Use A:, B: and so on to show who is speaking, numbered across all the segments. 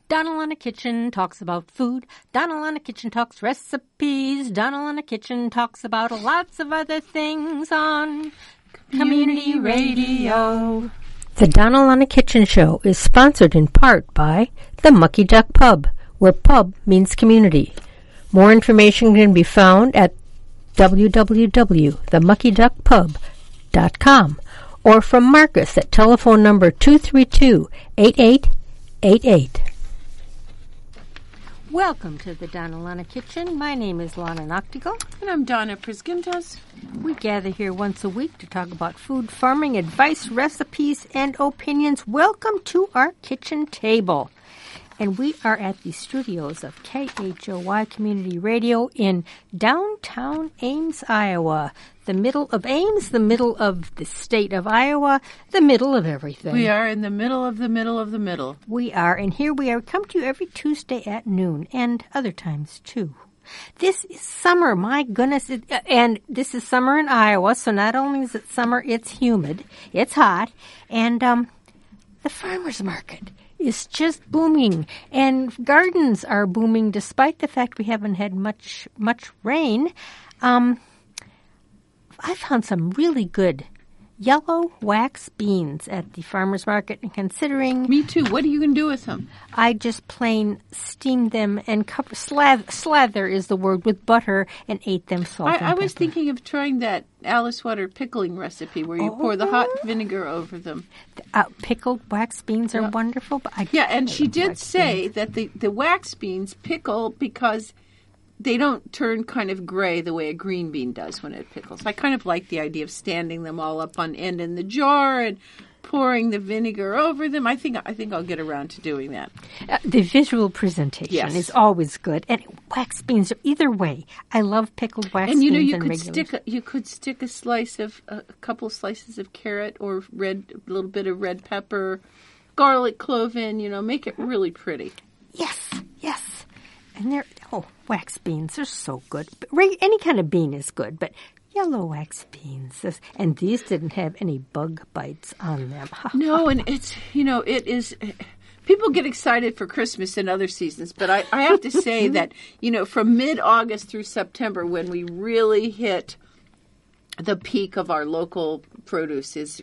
A: Donald on the Kitchen talks about food. Donald on the Kitchen talks recipes. Donald on the Kitchen talks about lots of other things on Community Radio. The Donald on the Kitchen show is sponsored in part by the Mucky Duck Pub, where pub means community. More information can be found at www.themuckyduckpub.com or from Marcus at telephone number 232-8888. Welcome to the Donna Lana Kitchen. My name is Lana Noctigal.
B: And I'm Donna Prisgintas.
A: We gather here once a week to talk about food, farming, advice, recipes, and opinions. Welcome to our kitchen table. And we are at the studios of KHOY Community Radio in downtown Ames, Iowa. The middle of Ames, the middle of the state of Iowa, the middle of everything.
B: We are in the middle of the middle of the middle.
A: We are, and here we are. We come to you every Tuesday at noon, and other times too. This is summer, my goodness, and this is summer in Iowa, so not only is it summer, it's humid, it's hot, and the farmer's market is just booming, and gardens are booming despite the fact we haven't had much rain. I found some really good yellow wax beans at the farmer's market, and considering...
B: Me too. What are you going to do with them?
A: I just plain steamed them and slather is the word, with butter, and ate them salt and
B: I was
A: pepper.
B: thinking of trying that Alice Water pickling recipe where you pour the hot vinegar over them.
A: Pickled wax beans are wonderful. But
B: and she did say that the wax beans pickle because they don't turn kind of gray the way a green bean does when it pickles. I kind of like the idea of standing them all up on end in the jar and pouring the vinegar over them. I think I'll get around to doing that.
A: The visual presentation is always good, and wax beans are either way. I love pickled wax beans.
B: And you could stick a couple of slices of carrot or a little bit of red pepper, garlic clove in. Make it really pretty.
A: Yes. And wax beans are so good. Any kind of bean is good, but yellow wax beans. And these didn't have any bug bites on them.
B: No, and it is... People get excited for Christmas and other seasons, but I have to say that, from mid-August through September, when we really hit the peak of our local produce is...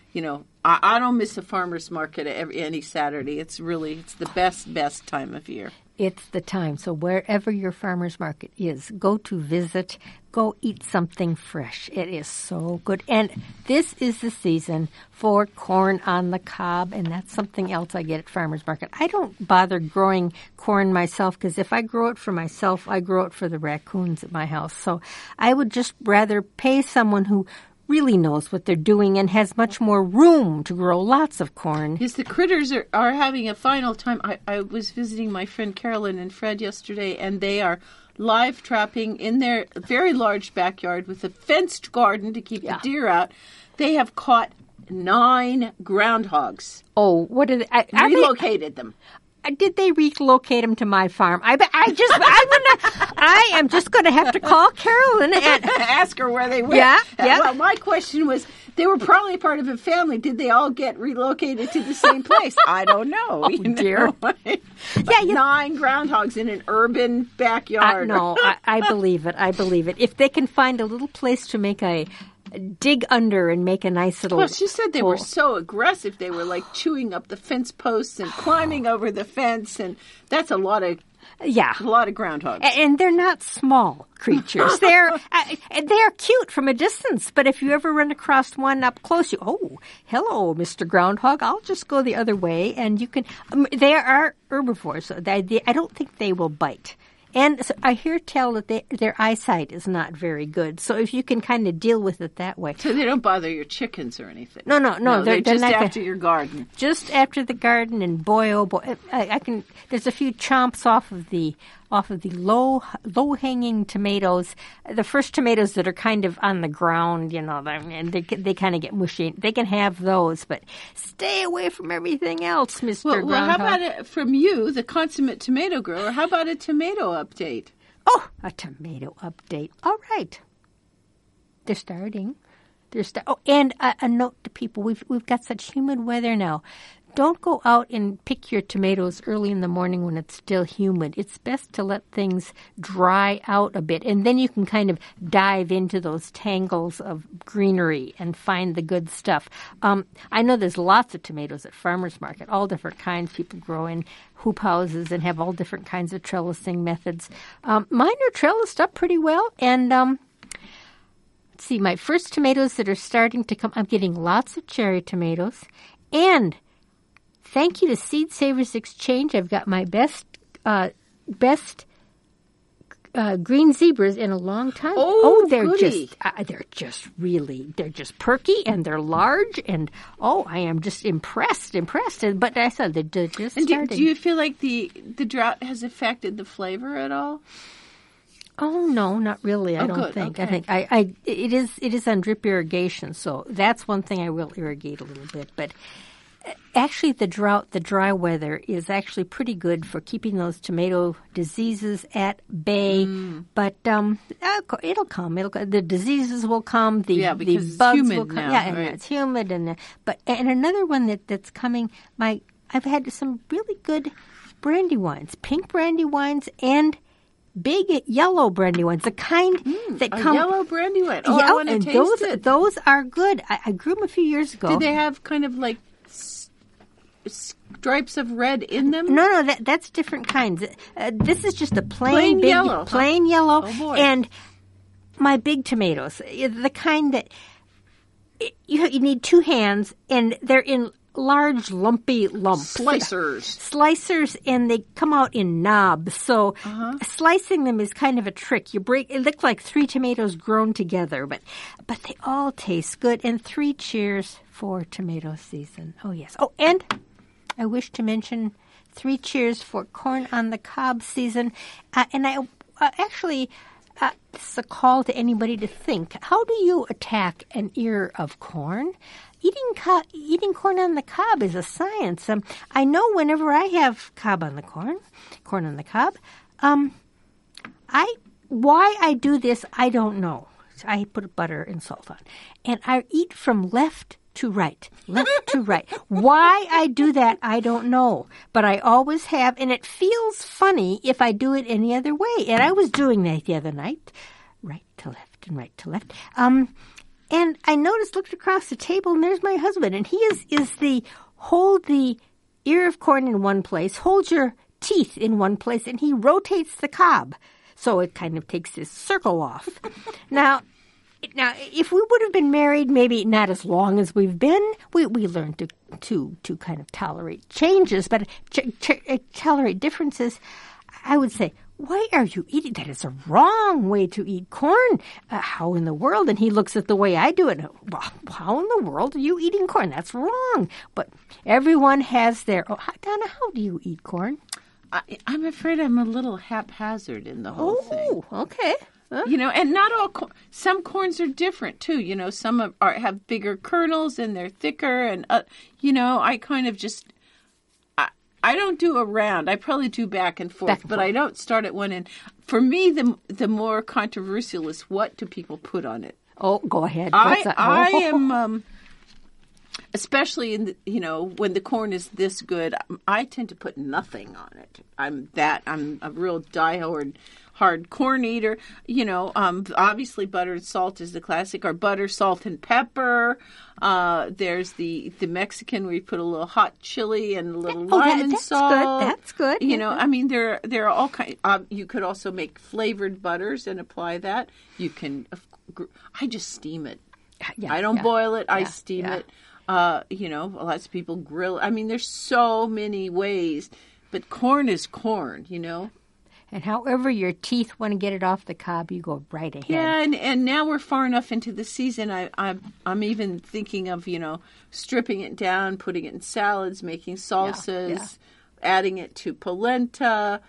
B: I don't miss a farmer's market any Saturday. It's the best time of year.
A: It's the time. So wherever your farmer's market is, go to visit, go eat something fresh. It is so good. And this is the season for corn on the cob, and that's something else I get at farmer's market. I don't bother growing corn myself because if I grow it for myself, I grow it for the raccoons at my house. So I would just rather pay someone who really knows what they're doing and has much more room to grow lots of corn.
B: Yes, the critters are having a final time. I was visiting my friend Carolyn and Fred yesterday, and they are live trapping in their very large backyard with a fenced garden to keep the deer out. They have caught 9 groundhogs.
A: Oh, what did they...
B: Relocated them.
A: Did they relocate them to my farm? I am just going to have to call Carolyn and
B: ask her where they went.
A: Yeah.
B: Well, my question was, they were probably part of a family. Did they all get relocated to the same place? I don't know.
A: Oh, dear.
B: 9 groundhogs in an urban backyard.
A: No, I believe it. If they can find a little place to make dig under and make a nice little...
B: Well, she said they were so aggressive. They were like chewing up the fence posts and climbing over the fence, and that's a lot of groundhogs.
A: And they're not small creatures. They're cute from a distance, but if you ever run across one up close, hello, Mr. Groundhog. I'll just go the other way, and you can... they are herbivores, so I don't think they will bite. And so I hear tell that their eyesight is not very good. So if you can kind of deal with it that way.
B: So they don't bother your chickens or anything?
A: No.
B: They're just after your garden.
A: Just after the garden, and boy, oh boy, there's a few chomps off of the low-hanging tomatoes, the first tomatoes that are kind of on the ground, and they kind of get mushy. They can have those, but stay away from everything else, Mr. Groundhog.
B: Well, how about from you, the consummate tomato grower, how about a tomato update?
A: Oh, a tomato update. All right. They're starting. And a note to people: we've got such humid weather now. don't go out and pick your tomatoes early in the morning when it's still humid. It's best to let things dry out a bit, and then you can kind of dive into those tangles of greenery and find the good stuff. I know there's lots of tomatoes at farmers market, all different kinds. People grow in hoop houses and have all different kinds of trellising methods. Mine are trellised up pretty well, and let's see, my first tomatoes that are starting to come, I'm getting lots of cherry tomatoes, and thank you to Seed Savers Exchange, I've got my best green zebras in a long time. They're just perky, and they're large, and I am just impressed. But I said they're just starting.
B: Do you feel like the drought has affected the flavor at all?
A: Oh no, not really. I don't think.
B: Okay.
A: I think it is on drip irrigation, so that's one thing I will irrigate a little bit. But actually, the dry weather is actually pretty good for keeping those tomato diseases at bay. But it'll come. The diseases will come. The bugs will come.
B: Now,
A: and it's humid. And another one that's coming. I've had some really good brandy wines, pink brandy wines, and big yellow brandy wines, the kind that come.
B: Yellow brandy wine. I want to taste it.
A: Those are good. I grew them a few years ago.
B: Do they have kind of like stripes of red in them?
A: No, that's different kinds. This is just a plain big
B: yellow.
A: Plain yellow.
B: Oh boy.
A: And my big tomatoes, the kind that you need two hands, and they're in large lumpy lumps. Slicers, and they come out in knobs. So slicing them is kind of a trick. It looks like three tomatoes grown together, but they all taste good. And 3 cheers for tomato season. Oh yes. Oh, and I wish to mention 3 cheers for corn on the cob season. And I actually, this is a call to anybody to think. How do you attack an ear of corn? Eating corn on the cob is a science. I know whenever I have corn on the cob, why I do this, I don't know. I put butter and salt on, and I eat from left to right. Why I do that, I don't know, but I always have, and it feels funny if I do it any other way. And I was doing that the other night, right to left and right to left. And I looked across the table, and there's my husband, and he hold the ear of corn in one place, hold your teeth in one place, and he rotates the cob. So it kind of takes this circle off. Now, if we would have been married, maybe not as long as we've been, we learned to kind of tolerate changes, but tolerate differences. I would say, why are you eating? That is a wrong way to eat corn. How in the world? And he looks at the way I do it. Well, how in the world are you eating corn? That's wrong. But everyone has their. Donna, how do you eat corn?
B: I'm afraid I'm a little haphazard in the whole thing.
A: Oh, okay.
B: And not all. Some corns are different too. Some have bigger kernels and they're thicker, and I kind of just. I don't do a round. I probably do back and forth, but I don't start at one end. For me, the more controversial is what do people put on it.
A: Oh, go ahead.
B: I am, especially in when the corn is this good. I tend to put nothing on it. I'm a real diehard hard corn eater. Obviously butter and salt is the classic, or butter, salt, and pepper. There's the Mexican where you put a little hot chili and a little lime and salt.
A: That's good.
B: There are all kinds. You could also make flavored butters and apply that. You can. I just steam it. I don't boil it. I steam it. Lots of people grill. There's so many ways, but corn is corn.
A: And however your teeth want to get it off the cob, you go right ahead.
B: Yeah, and now we're far enough into the season. I'm even thinking of stripping it down, putting it in salads, making salsas, adding it to polenta.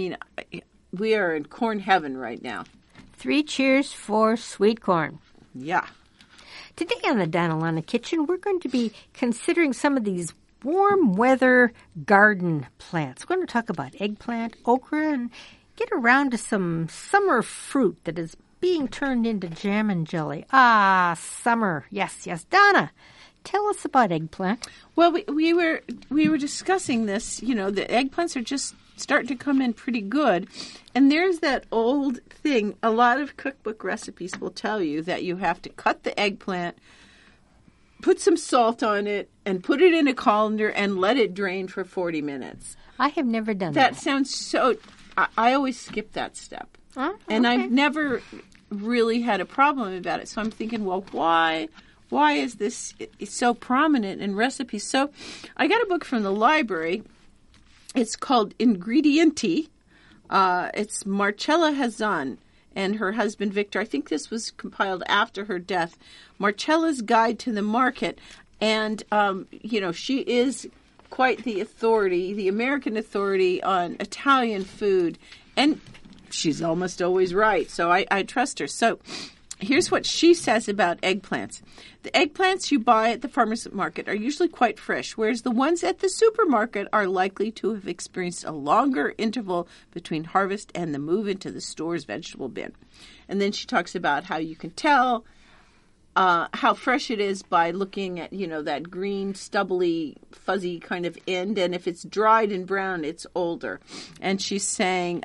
B: We are in corn heaven right now.
A: 3 cheers for sweet corn.
B: Yeah.
A: Today on the Donna Lana Kitchen, we're going to be considering some of these warm weather garden plants. We're going to talk about eggplant, okra, and get around to some summer fruit that is being turned into jam and jelly. Summer. Yes. Donna, tell us about eggplant.
B: Well, we were discussing this. You know, the eggplants are just starting to come in pretty good. And there's that old thing. A lot of cookbook recipes will tell you that you have to cut the eggplant, put some salt on it, and put it in a colander and let it drain for 40 minutes.
A: I have never done that.
B: That sounds so... I always skip that step.
A: Oh,
B: and
A: okay.
B: I've never really had a problem about it. So I'm thinking, well, why is this so prominent in recipes? So I got a book from the library. It's called Ingredienti. It's Marcella Hazan and her husband Victor. I think this was compiled after her death. Marcella's Guide to the Market. And, she is quite the authority, the American authority on Italian food. And she's almost always right. So I trust her. So here's what she says about eggplants. The eggplants you buy at the farmer's market are usually quite fresh, whereas the ones at the supermarket are likely to have experienced a longer interval between harvest and the move into the store's vegetable bin. And then she talks about how you can tell how fresh it is by looking at, that green, stubbly, fuzzy kind of end. And if it's dried and brown, it's older. And she's saying...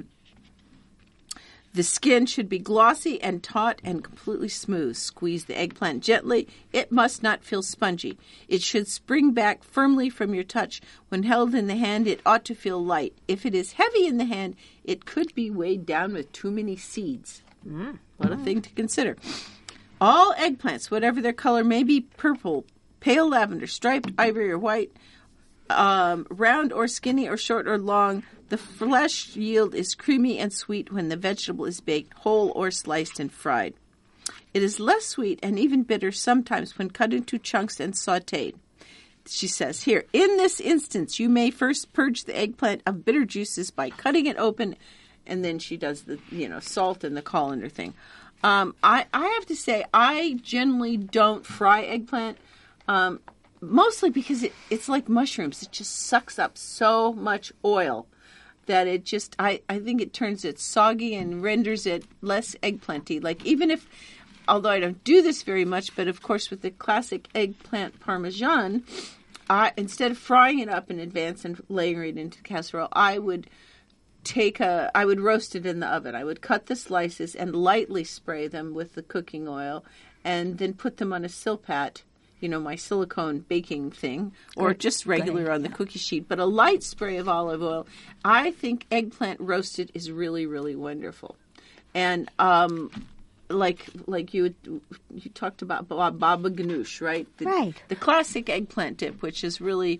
B: the skin should be glossy and taut and completely smooth. Squeeze the eggplant gently. It must not feel spongy. It should spring back firmly from your touch. When held in the hand, it ought to feel light. If it is heavy in the hand, it could be weighed down with too many seeds. What a thing to consider. All eggplants, whatever their color, may be purple, pale lavender, striped, ivory, or white, round or skinny or short or long. The flesh yield is creamy and sweet when the vegetable is baked whole or sliced and fried. It is less sweet and even bitter sometimes when cut into chunks and sautéed. She says here, in this instance, you may first purge the eggplant of bitter juices by cutting it open, and then she does the, salt and the colander thing. I have to say, I generally don't fry eggplant, mostly because it's like mushrooms. It just sucks up so much oil that it just, I think it turns it soggy and renders it less eggplanty. Like, even if, although I don't do this very much, but of course with the classic eggplant parmesan, instead of frying it up in advance and layering it into casserole, I would roast it in the oven. I would cut the slices and lightly spray them with the cooking oil and then put them on a silpat, my silicone baking thing, or just regular on the cookie sheet, but a light spray of olive oil. I think eggplant roasted is really, really wonderful. And like you talked about baba ganoush, right?
A: Right.
B: The classic eggplant dip, which is really,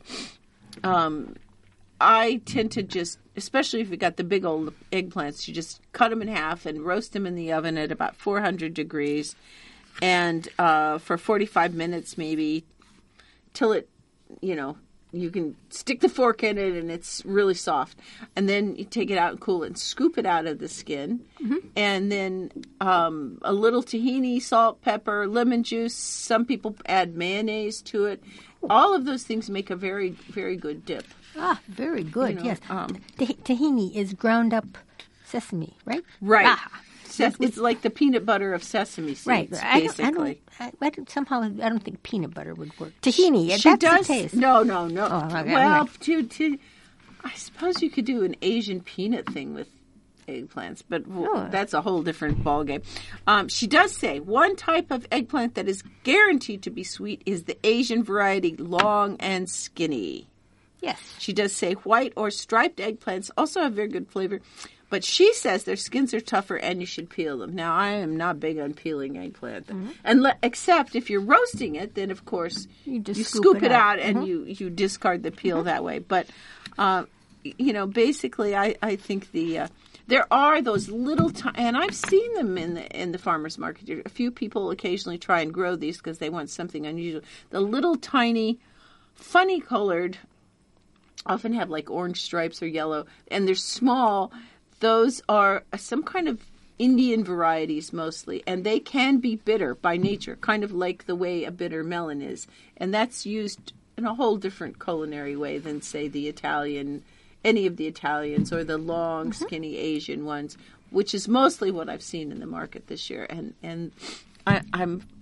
B: I tend to just, especially if you got the big old eggplants, you just cut them in half and roast them in the oven at about 400 degrees. And for 45 minutes maybe, till it, you can stick the fork in it and it's really soft. And then you take it out and cool it and scoop it out of the skin. Mm-hmm. And then a little tahini, salt, pepper, lemon juice. Some people add mayonnaise to it. All of those things make a very, very good dip.
A: Ah, very good, yes. Tahini is ground up sesame, right?
B: Right.
A: Ah.
B: It's like the peanut butter of sesame seeds,
A: right.
B: basically.
A: I don't think peanut butter would work. Tahini, that's
B: does,
A: the taste.
B: No.
A: Oh, okay,
B: well, I suppose you could do an Asian peanut thing with eggplants, but that's a whole different ballgame. She does say one type of eggplant that is guaranteed to be sweet is the Asian variety, long and skinny.
A: Yes.
B: She does say white or striped eggplants also have very good flavor. But she says their skins are tougher and you should peel them. Now, I am not big on peeling eggplant. Mm-hmm. Except if you're roasting it, then, of course, you scoop it out and you discard the peel that way. But, basically, I think there are those little and I've seen them in the farmer's market. A few people occasionally try and grow these because they want something unusual. The little tiny, funny colored, often have like orange stripes or yellow, and they're small. Those are some kind of Indian varieties mostly, and they can be bitter by nature, kind of like the way a bitter melon is. And that's used in a whole different culinary way than, say, any of the Italians or the long, skinny Asian ones, which is mostly what I've seen in the market this year. And I'm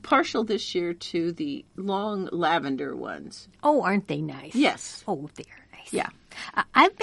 B: partial this year to the long lavender ones.
A: Oh, aren't they nice?
B: Yes.
A: Oh, they are nice.
B: Yeah.
A: I've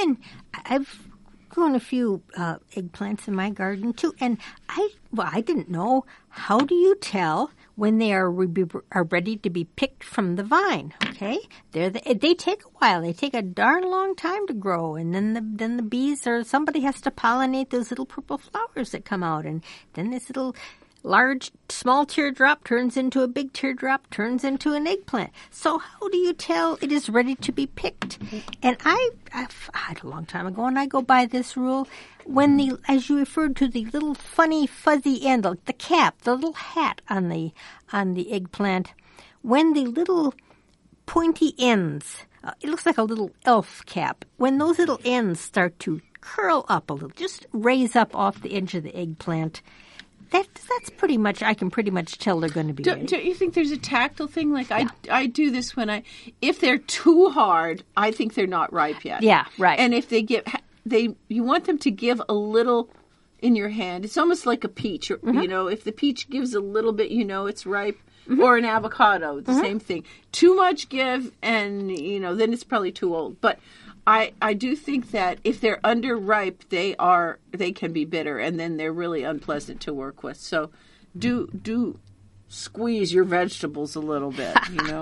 A: grown a few eggplants in my garden too, and I didn't know. How do you tell when they are ready to be picked from the vine? Okay, they take a while. They take a darn long time to grow, and then the bees or somebody has to pollinate those little purple flowers that come out, and then this little small teardrop turns into a big teardrop, turns into an eggplant. So how do you tell it is ready to be picked? And I had a long time ago, and I go by this rule. When as you referred to, the little funny fuzzy end, the cap, the little hat on the eggplant, when the little pointy ends, it looks like a little elf cap. When those little ends start to curl up a little, just raise up off the edge of the eggplant, that's pretty much, I can pretty much tell they're going to be ready.
B: Don't you think there's a tactile thing? Like I do this if they're too hard, I think they're not ripe yet.
A: Yeah, right.
B: And if you want them to give a little in your hand. It's almost like a peach. If the peach gives a little bit, it's ripe. Or an avocado, the same thing. Too much give, and then it's probably too old. But I do think that if they're underripe, they can be bitter, and then they're really unpleasant to work with. So do squeeze your vegetables a little bit.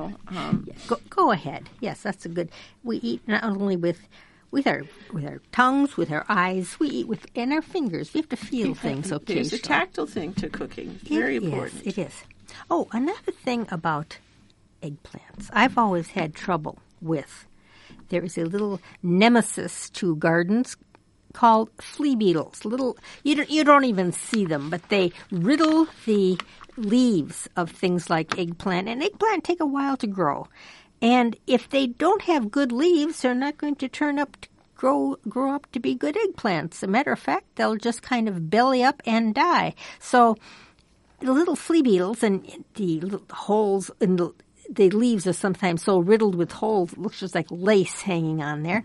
A: Go ahead. Yes, that's a good. We eat not only with our tongues, with our eyes. We eat with our fingers. We have to feel things occasionally.
B: There's a tactile thing to cooking. It's very important.
A: It is. Oh, another thing about eggplants, I've always had trouble with. There is a little nemesis to gardens called flea beetles. You don't even see them, but they riddle the leaves of things like eggplant. And eggplant take a while to grow. And if they don't have good leaves, they're not going to turn up to grow up to be good eggplants. As a matter of fact, they'll just kind of belly up and die. So the little flea beetles and the little holes in the leaves are sometimes so riddled with holes, it looks just like lace hanging on there.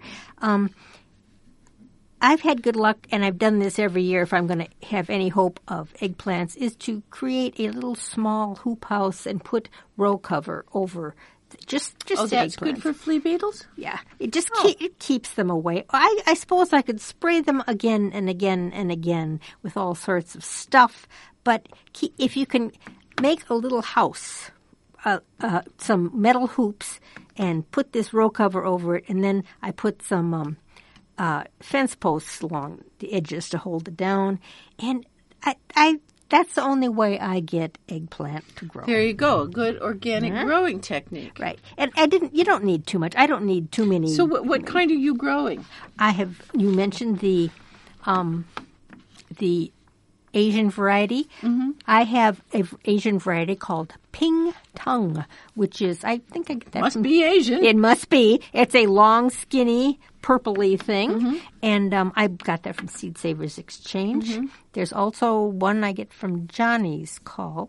A: I've had good luck, and I've done this every year if I'm going to have any hope of eggplants, is to create a little small hoop house and put row cover over just
B: that's good for flea beetles?
A: Yeah. It just it keeps them away. I suppose I could spray them again and again and again with all sorts of stuff, but if you can make a little house, some metal hoops, and put this row cover over it, and then I put some fence posts along the edges to hold it down, and I that's the only way I get eggplant to grow.
B: There you go, a good organic growing technique.
A: Right, and you don't need too much. I don't need too many.
B: So what kind are you growing?
A: You mentioned the Asian variety. Mm-hmm. I have an Asian variety called Ping Tung, which is, I think I get that
B: must be Asian.
A: It must be. It's a long, skinny, purpley thing, and I got that from Seed Savers Exchange. Mm-hmm. There's also one I get from Johnny's called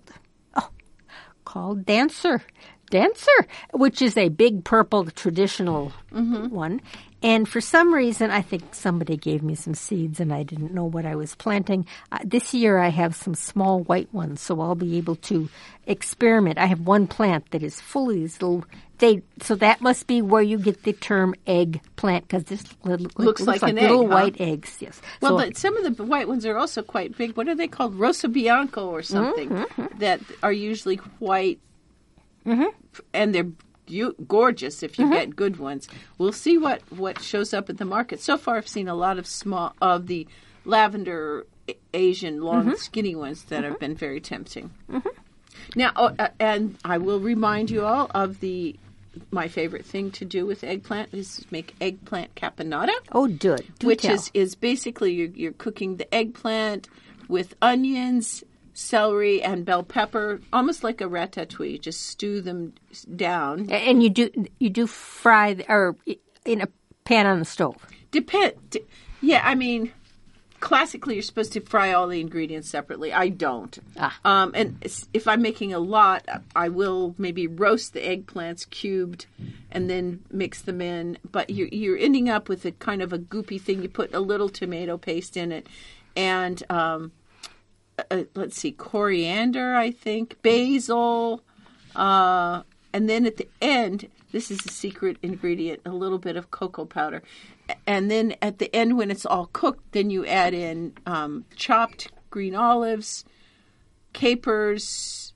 A: Dancer, which is a big purple traditional one. And for some reason, I think somebody gave me some seeds and I didn't know what I was planting. This year I have some small white ones, so I'll be able to experiment. I have one plant that is full of these little... So that must be where you get the term eggplant, because this looks like an little egg, white eggs. Yes.
B: Well, but some of the white ones are also quite big. What are they called? Rosa Bianco or something that are usually white, and they're gorgeous if you get good ones. We'll see what shows up at the market. So far, I've seen a lot of the lavender Asian long skinny ones that have been very tempting. Now, and I will remind you all of my favorite thing to do with eggplant is make eggplant caponata.
A: Oh, do it.
B: Which is basically you're cooking the eggplant with onions, celery, and bell pepper, almost like a ratatouille. Just stew them down. And
A: you do fry or in a pan on the stove.
B: Yeah, I mean, classically you're supposed to fry all the ingredients separately. I don't. And if I'm making a lot, I will maybe roast the eggplants cubed and then mix them in. But you're ending up with a kind of a goopy thing. You put a little tomato paste in it, and let's see, coriander, I think, basil, and then at the end, this is a secret ingredient, a little bit of cocoa powder. And then at the end, when it's all cooked, then you add in chopped green olives, capers,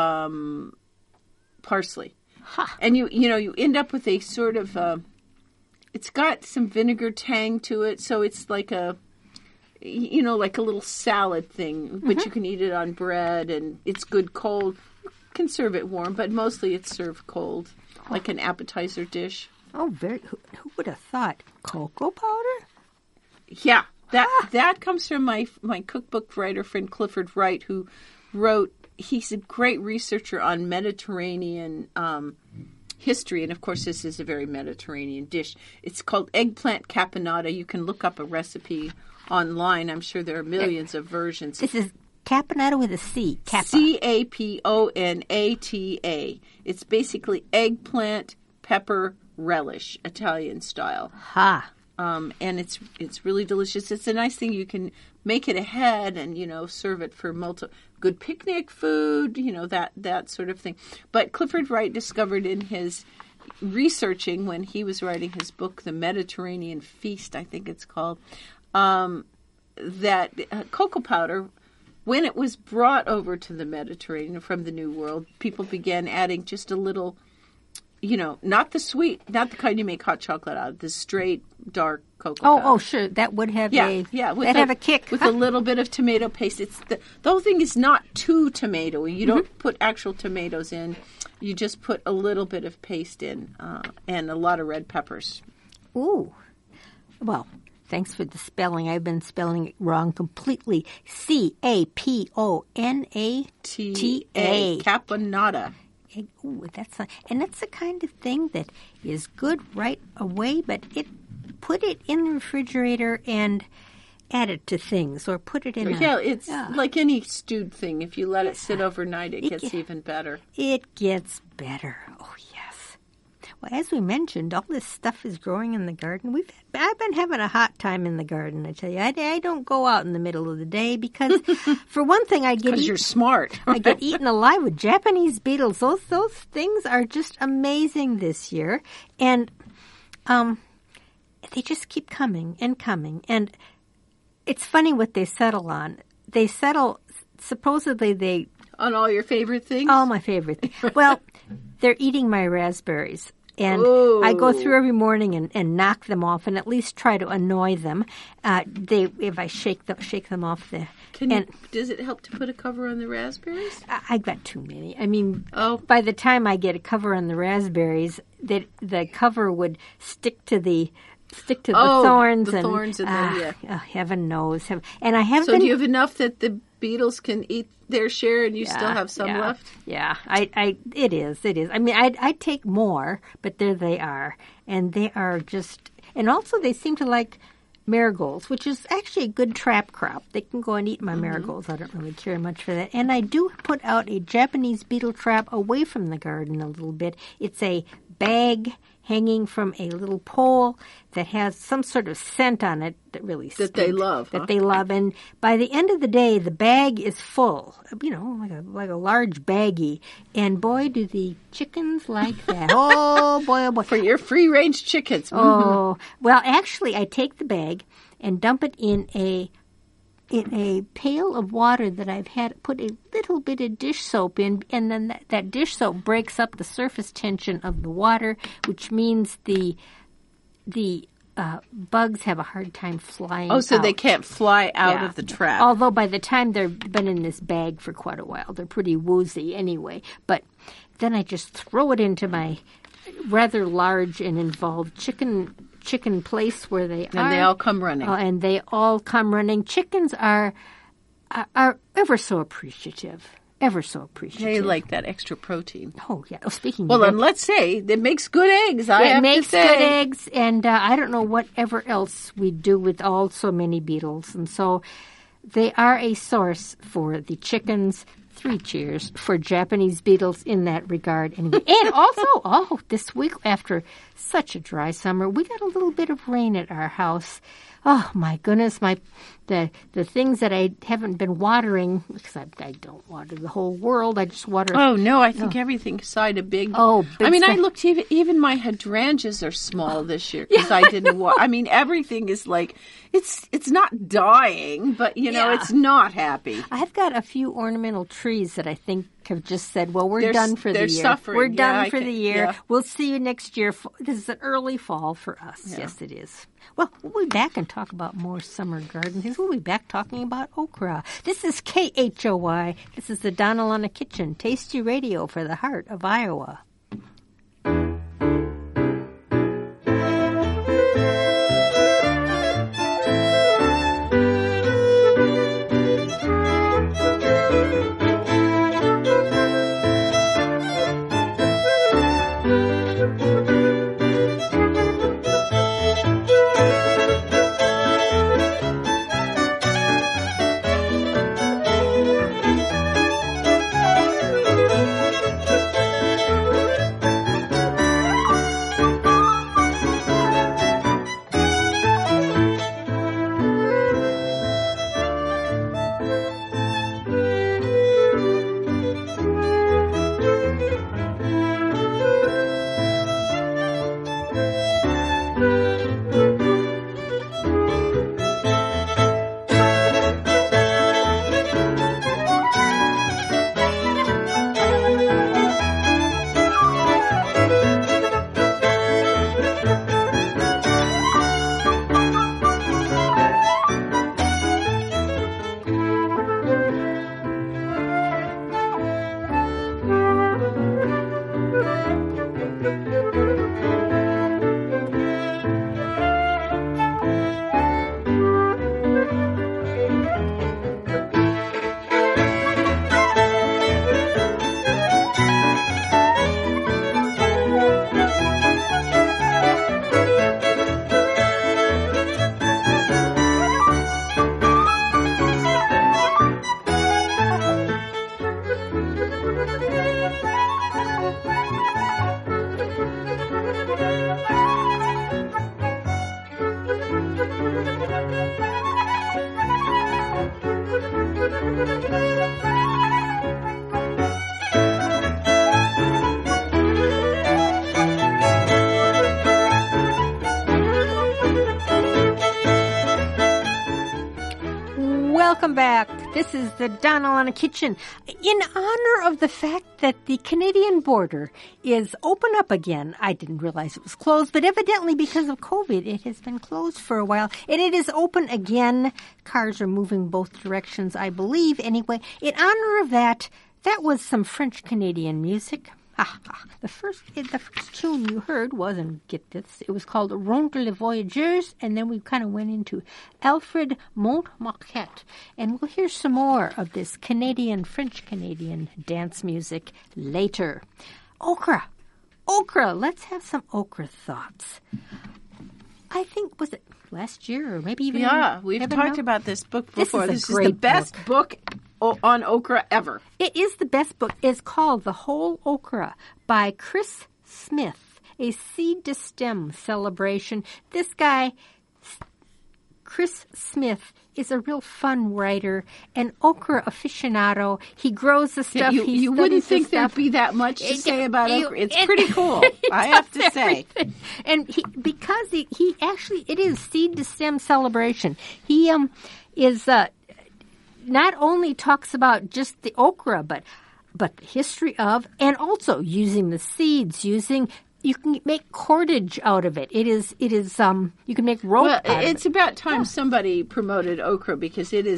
B: parsley.
A: Huh.
B: And you end up with a sort of, it's got some vinegar tang to it, so it's like like a little salad thing, but you can eat it on bread, and it's good cold. You can serve it warm, but mostly it's served cold, like an appetizer dish.
A: Oh, who would have thought? Cocoa powder?
B: Yeah, that comes from my cookbook writer friend Clifford Wright, who wrote. He's a great researcher on Mediterranean history, and of course, this is a very Mediterranean dish. It's called eggplant caponata. You can look up a recipe online. I'm sure there are millions of versions.
A: This is caponata with a C. Capa.
B: Caponata. It's basically eggplant pepper relish, Italian style.
A: Ha.
B: And it's really delicious. It's a nice thing. You can make it ahead and, serve it for good picnic food, that sort of thing. But Clifford Wright discovered in his researching when he was writing his book, The Mediterranean Feast, I think it's called, that cocoa powder, when it was brought over to the Mediterranean from the New World, people began adding just a little, not the sweet, not the kind you make hot chocolate out of, the straight, dark cocoa powder.
A: Oh, sure. That would have that'd have a kick.
B: With a little bit of tomato paste. It's the whole thing is not too tomatoey. You don't put actual tomatoes in. You just put a little bit of paste in and a lot of red peppers.
A: Ooh. Well, thanks for the spelling. I've been spelling it wrong completely. Caponata.
B: Caponata.
A: Ooh, that's the kind of thing that is good right away, but put it in the refrigerator and add it to things, or put it in
B: it's like any stewed thing. If you let it sit overnight, it gets even better.
A: It gets better. Oh, yes. Well, as we mentioned, all this stuff is growing in the garden. I've been having a hot time in the garden, I tell you. I don't go out in the middle of the day because, for one thing,
B: because you're smart.
A: I get eaten alive with Japanese beetles. Those things are just amazing this year, and they just keep coming and coming. And it's funny what they settle on. They settle, supposedly
B: on all your favorite things?
A: All my favorite things. Well, they're eating my raspberries. And I go through every morning and knock them off, and at least try to annoy them. If I shake them off the.
B: Does it help to put a cover on the raspberries?
A: I've got too many. I mean, by the time I get a cover on the raspberries, the cover would stick to the thorns.
B: The thorns and then
A: heaven knows. And I have.
B: So do you have enough that the beetles can eat their share, and you still have some left?
A: Yeah, it is. I mean, I'd take more, but there they are, and they are just. And also, they seem to like marigolds, which is actually a good trap crop. They can go and eat my marigolds. I don't really care much for that. And I do put out a Japanese beetle trap away from the garden a little bit. It's a bag hanging from a little pole that has some sort of scent on it that really stinks.
B: They love.
A: They love. And by the end of the day, the bag is full, like a large baggie. And boy, do the chickens like that. Oh, boy, oh, boy.
B: For your free-range chickens.
A: Oh, well, actually, I take the bag and dump it in a pail of water that I've had put a little bit of dish soap in, and then that dish soap breaks up the surface tension of the water, which means the bugs have a hard time flying out.
B: Oh, so they can't fly out of the trap.
A: Although by the time they've been in this bag for quite a while, they're pretty woozy anyway. But then I just throw it into my rather large and involved chicken place where they are.
B: And they all come running.
A: And they all come running. Chickens are ever so appreciative. Ever so appreciative.
B: They like that extra protein.
A: Oh, yeah. Oh, speaking
B: of
A: and
B: let's say it makes good eggs, It
A: makes good eggs, and I don't know whatever else we do with all so many beetles. And so they are a source for the chickens. 3 cheers for Japanese beetles in that regard. And also, this week, after such a dry summer, we got a little bit of rain at our house. Oh my goodness, the things that I haven't been watering, because I don't water the whole world. I just water.
B: Oh no, I think everything side a big.
A: Big
B: I mean, I
A: stuff.
B: looked even my hydrangeas are small this year because I didn't water. I mean, everything is like it's not dying, but it's not happy.
A: I've got a few ornamental trees that I think have just said, well, we're done for the
B: they're
A: year.
B: Suffering.
A: We're done for the year.
B: Yeah.
A: We'll see you next year. This is an early fall for us.
B: Yeah.
A: Yes, it is. Well, we'll be back and talk about more summer garden things. We'll be back talking about okra. This is KHOY. This is the Donalana Kitchen, tasty radio for the heart of Iowa. Welcome back. This is the Donalana Kitchen. In honor of the fact that the Canadian border is open up again, I didn't realize it was closed, but evidently because of COVID, it has been closed for a while, and it is open again. Cars are moving both directions, I believe. Anyway, in honor of that, that was some French-Canadian music. The first tune you heard was, and get this, it was called Ronde les Voyageurs, and then we kind of went into Alfred Montmarquette. And we'll hear some more of this French-Canadian dance music later. Okra. Let's have some okra thoughts. I think, was it last year or maybe even...
B: Yeah, we've talked about this book before.
A: This
B: is the best book on okra ever.
A: It is the best book. It's called The Whole Okra by Chris Smith, a seed to stem celebration. This guy, Chris Smith, is a real fun writer, an okra aficionado. He grows the stuff.
B: You wouldn't think there'd be that much to say about okra. It's pretty cool, I have to say.
A: And because he actually, it is seed to stem celebration. He is not only talks about just the okra, but the history of, and also using the seeds, you can make cordage out of it. It is you can make rope out of it.
B: It's about time somebody promoted okra because it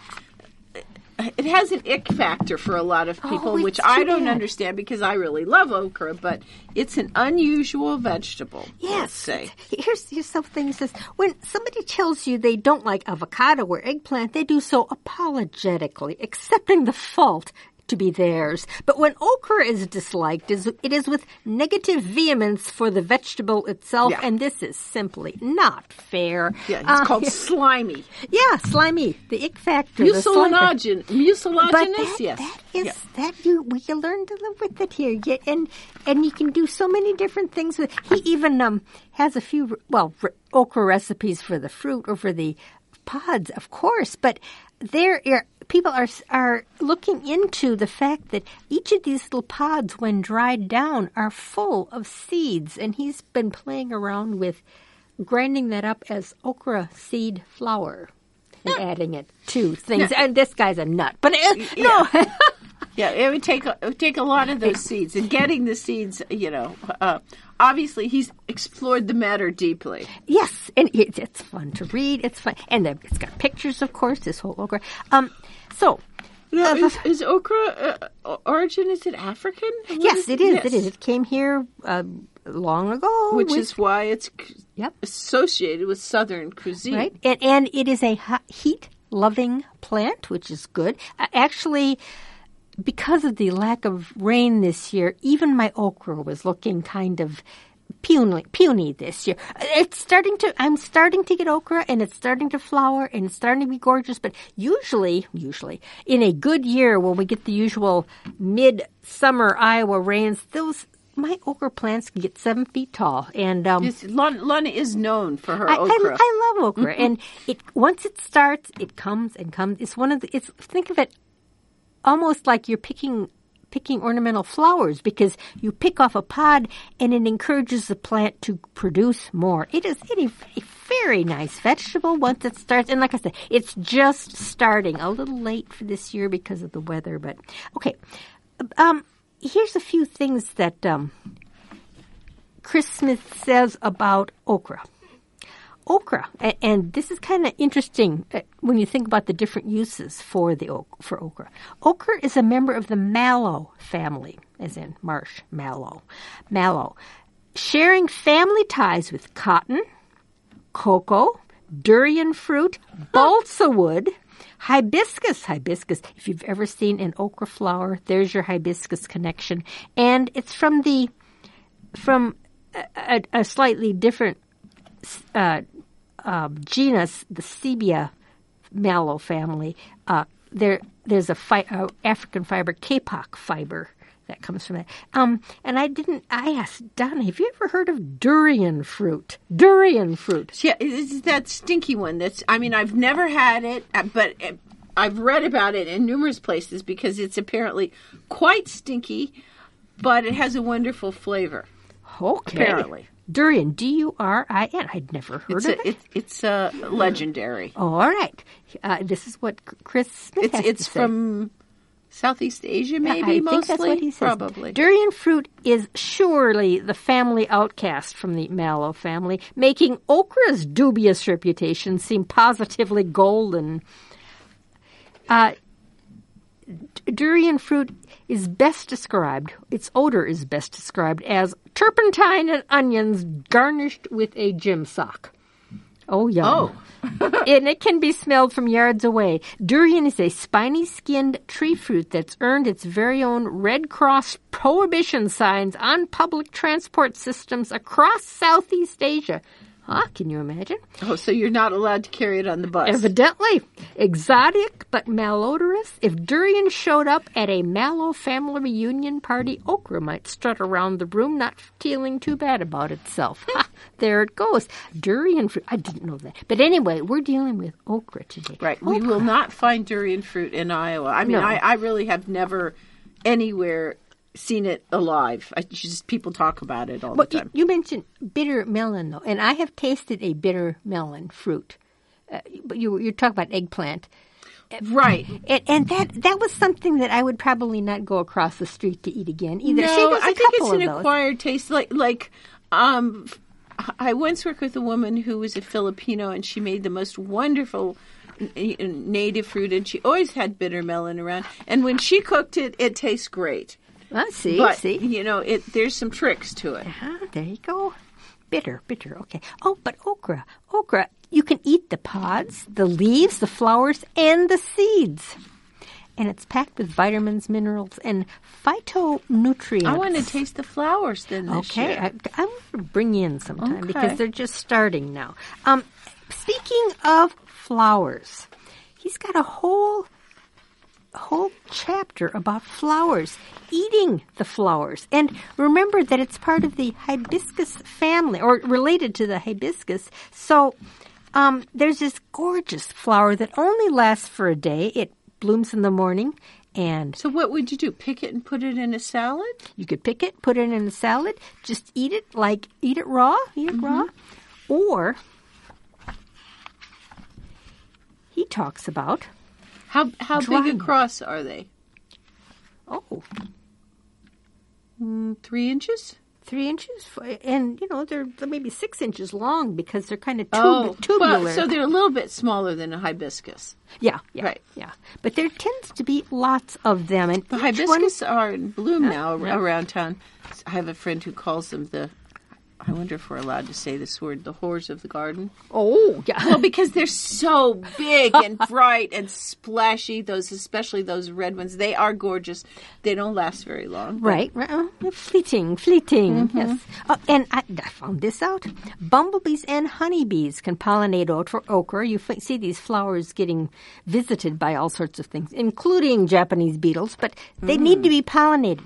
B: has an ick factor for a lot of people, which I don't understand because I really love okra, but it's an unusual vegetable.
A: Yes.
B: Let's say.
A: Here's something that says, when somebody tells you they don't like avocado or eggplant, they do so apologetically, accepting the fault to be theirs. But when okra is disliked, it is with negative vehemence for the vegetable itself, and this is simply not fair.
B: Yeah, it's called slimy.
A: Yeah, slimy. The ick factor.
B: Mucilaginous, yes.
A: We can learn to live with it here. Yeah, and you can do so many different things with. He even has a few okra recipes for the fruit or for the pods, of course. But people are looking into the fact that each of these little pods, when dried down, are full of seeds, and he's been playing around with grinding that up as okra seed flour and adding it to things. And this guy's a nut, but no.
B: Yeah, it would take a lot of those seeds, and getting the seeds, obviously he's explored the matter deeply.
A: Yes, and it's fun to read. It's fun, and it's got pictures, of course. This whole okra.
B: Is okra origin? Is it African?
A: Yes, it is. Yes. It is. It came here long ago,
B: which is why it's associated with Southern cuisine,
A: right? And it is a heat-loving plant, which is good. Actually, because of the lack of rain this year, even my okra was looking kind of puny this year. I'm starting to get okra, and it's starting to flower, and it's starting to be gorgeous. But usually, in a good year, when we get the usual mid-summer Iowa rains, my okra plants can get 7 feet tall. And
B: Lana is known for her okra.
A: I love okra, and once it starts, it comes and comes. It's think of it almost like you're picking ornamental flowers, because you pick off a pod and it encourages the plant to produce more. It is a very nice vegetable once it starts. And like I said, it's just starting. A little late for this year because of the weather. But okay, here's a few things that Chris Smith says about okra. Okra, and this is kind of interesting when you think about the different uses for okra. Okra is a member of the mallow family, as in marsh mallow. Mallow, sharing family ties with cotton, cocoa, durian fruit, balsa wood, hibiscus. If you've ever seen an okra flower, there's your hibiscus connection, and it's from a slightly different genus, the Sebia mallow family. There's a African fiber, kapok fiber, that comes from it. And I asked Donna, have you ever heard of durian fruit? Durian fruit.
B: Yeah, it's that stinky one. I've never had it, but I've read about it in numerous places because it's apparently quite stinky, but it has a wonderful flavor.
A: Okay.
B: Apparently.
A: Durian, D-U-R-I-N. I'd never heard of it.
B: It's legendary.
A: Oh, all right. This is what Chris Smith has to say.
B: It's from Southeast Asia, maybe,
A: I
B: mostly?
A: think that's what he says.
B: Probably.
A: Durian fruit is surely the family outcast from the mallow family, making okra's dubious reputation seem positively golden. Durian fruit is best described, its odor is best described as turpentine and onions garnished with a gym sock. Oh, yum.
B: Oh.
A: And it can be smelled from yards away. Durian is a spiny-skinned tree fruit that's earned its very own Red Cross prohibition signs on public transport systems across Southeast Asia. Huh? Can you imagine?
B: Oh, so you're not allowed to carry it on the bus.
A: Evidently. Exotic but malodorous. If durian showed up at a mallow family reunion party, okra might strut around the room, not feeling too bad about itself. Ha! There it goes. Durian fruit. I didn't know that. But anyway, we're dealing with okra today.
B: Right.
A: Okra.
B: We will not find durian fruit in Iowa. I really have never anywhere seen it alive. People talk about it all the time.
A: You mentioned bitter melon, though, and I have tasted a bitter melon fruit. But you're talking about eggplant.
B: Right.
A: And that was something that I would probably not go across the street to eat again either.
B: No, I think it's an acquired taste. I once worked with a woman who was a Filipino, and she made the most wonderful native fruit, and she always had bitter melon around. And when she cooked it, it tastes great.
A: See.
B: There's some tricks to it.
A: There you go. Bitter. Okay. Oh, but okra, you can eat the pods, the leaves, the flowers, and the seeds. and it's packed with vitamins, minerals, and phytonutrients.
B: I want to taste the flowers then this year.
A: Okay, I'm going to bring you in sometime
B: Okay.
A: because they're just starting now. Speaking of flowers, he's got a whole chapter about flowers, eating the flowers. And remember that it's part of the hibiscus family, or related to the hibiscus. So there's this gorgeous flower that only lasts for a day. It blooms in the morning, and
B: So what would you do? Pick it and put it in a salad?
A: you could pick it, put it in a salad, just eat it raw, raw. Or he talks about,
B: How big
A: Drying.
B: across are they? 3 inches?
A: 3 inches, and they're maybe 6 inches long because they're kind of
B: Well,
A: tubular.
B: so they're a little bit smaller than a hibiscus.
A: yeah,
B: Right.
A: yeah. But there tends to be lots of them, and
B: The
A: each one-
B: hibiscus are in bloom now around town. I have a friend who calls them I wonder if we're allowed to say this word, the whores of the garden.
A: Oh, yeah.
B: Well, because they're so big and bright and splashy, especially those red ones. They are gorgeous. They don't last very long.
A: Right. Fleeting. Yes. Oh, and I found this out. Bumblebees and honeybees can pollinate okra. You see these flowers getting visited by all sorts of things, including Japanese beetles, but they need to be pollinated.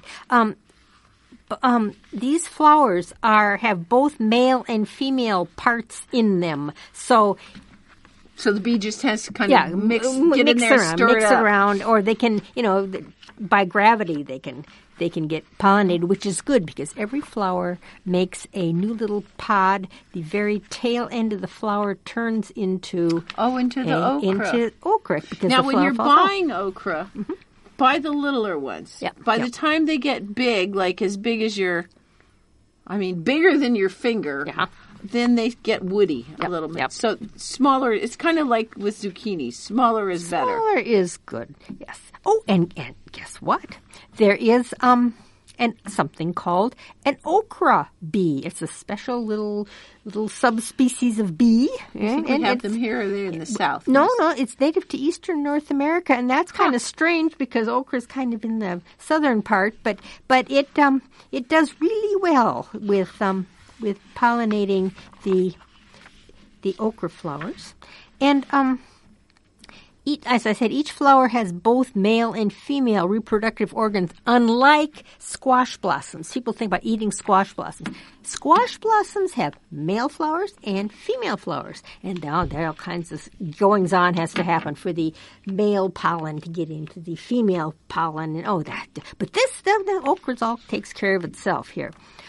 A: These flowers have both male and female parts in them. So
B: the bee just has to kind of mix in there,
A: around,
B: stir
A: mix
B: it up.
A: around, or they can, by gravity, they can get pollinated, which is good because every flower makes a new little pod. The very tail end of the flower turns into
B: Into the okra.
A: Into okra. Because
B: Now,
A: the
B: when
A: flower
B: you're
A: falls off.
B: buying okra, buy the littler ones.
A: Yeah,
B: By
A: yeah.
B: the time they get big, like as big as bigger than your finger,
A: Yeah.
B: then they get woody a little bit.
A: yep.
B: So smaller, it's kind of like with zucchini. Smaller is better.
A: Smaller is good. Yes. Oh, and guess what? There is something called an okra bee. It's a special little subspecies of bee.
B: I think we have them here or there in the south.
A: No, it's native to eastern North America, and that's kind of strange because okra is kind of in the southern part. But it does really well with pollinating the okra flowers, and as I said, each flower has both male and female reproductive organs, unlike squash blossoms. People think about eating squash blossoms. Squash blossoms have male flowers and female flowers. And now there are all kinds of goings-on has to happen for the male pollen to get into the female pollen. And that. But the okras all takes care of itself here.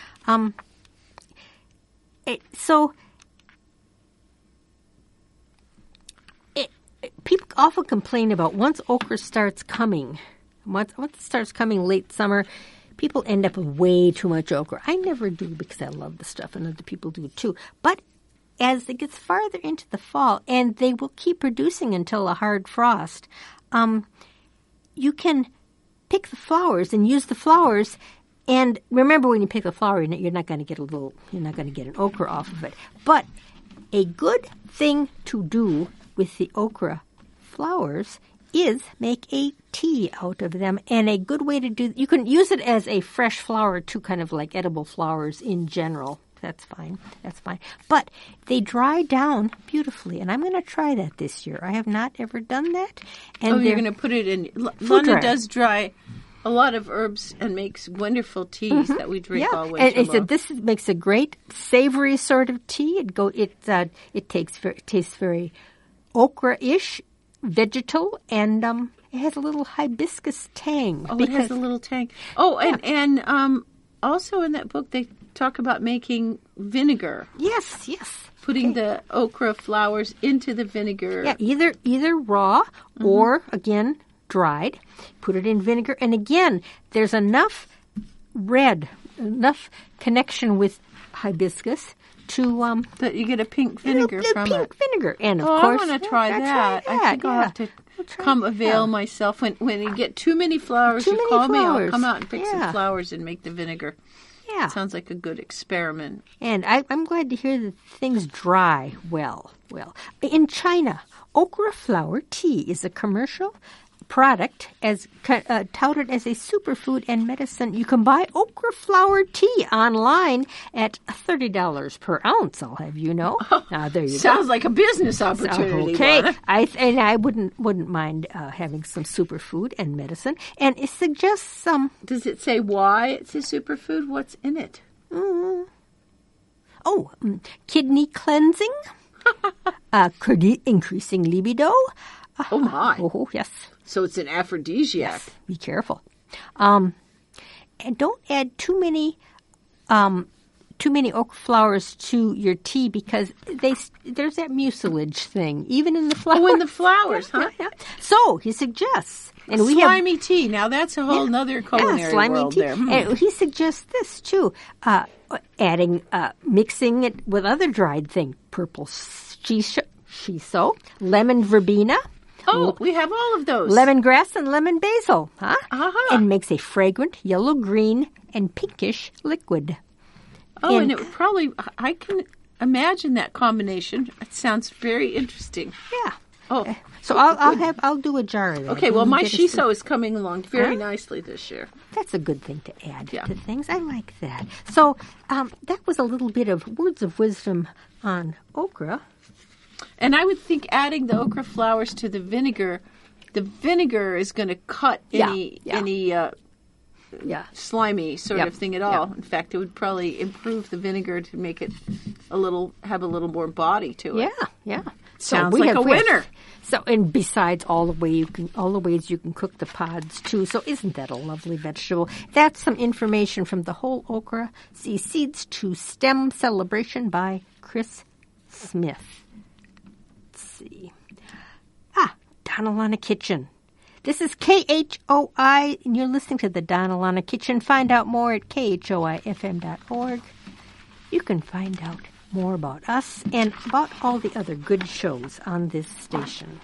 A: People often complain about once okra starts coming, once it starts coming late summer, people end up with way too much okra. I never do because I love the stuff and other people do too. But as it gets farther into the fall, and they will keep producing until a hard frost, you can pick the flowers and use the flowers. And remember, when you pick the flower, you're not going to get an okra off of it. But a good thing to do with the okra flowers is make a tea out of them. And a good way to do, you can use it as a fresh flower too, kind of like edible flowers in general. That's fine. But they dry down beautifully, and I'm going to try that this year. I have not ever done that. And
B: you're going to put it in. Lana
A: dryer.
B: does dry a lot of herbs and makes wonderful teas that we drink all winter
A: and
B: long.
A: this makes a great savory sort of tea. It tastes very okra-ish, vegetal, and it has a little hibiscus tang.
B: It has a little tang. Oh, and also in that book they talk about making vinegar.
A: Yes.
B: Putting the okra flowers into the vinegar.
A: Yeah, either raw or, again, dried. Put it in vinegar. And again, there's enough connection with hibiscus to
B: that you get a pink vinegar from
A: pink
B: it.
A: vinegar. And of
B: Oh,
A: course,
B: I want to try that. I think I'll have to come avail myself. When you get too many flowers, you call me. I'll come out and pick some flowers and make the vinegar.
A: Yeah.
B: Sounds like a good experiment.
A: And I'm glad to hear that things dry well. In China, okra flower tea is a commercial product as touted as a superfood and medicine. You can buy okra flower tea online at $30 per ounce. I'll have you know. There you
B: Sounds like a business opportunity.
A: Okay,
B: Lana.
A: I wouldn't mind having some superfood and medicine. And it suggests some.
B: Does it say why it's a superfood? What's in it?
A: Kidney cleansing, increasing libido.
B: Oh my!
A: Oh yes.
B: So it's an aphrodisiac.
A: Yes, be careful. And don't add too many okra flowers to your tea because there's that mucilage thing, even in the flowers.
B: Oh, in the flowers, huh?
A: Yeah. So he suggests, and we
B: slimy tea. Now that's a whole other culinary
A: slimy
B: world
A: tea.
B: there.
A: And he suggests this too: mixing it with other dried things, purple shiso, lemon verbena.
B: Oh, we have all of those.
A: Lemongrass and lemon basil, huh?
B: Uh-huh.
A: And makes a fragrant yellow-green and pinkish liquid.
B: Oh, and it would probably, I can imagine that combination. It sounds very interesting.
A: Yeah.
B: Oh.
A: So I'll do a jar of that.
B: Okay, well, my shiso is coming along very nicely this year.
A: That's a good thing to add to things. I like that. So that was a little bit of words of wisdom on okra.
B: And I would think adding the okra flowers to the vinegar is going to cut any slimy sort of thing at all. In fact, it would probably improve the vinegar to make it have a little more body to it.
A: Yeah.
B: Sounds like a winner.
A: So, and besides all the ways you can cook the pods too. So, isn't that a lovely vegetable? That's some information from the Whole Okra Seeds to Stem Celebration by Chris Smith. See. Donna Lana Kitchen. This is KHOI, and you're listening to the Donna Lana Kitchen. Find out more at khoifm.org. You can find out more about us and about all the other good shows on this station.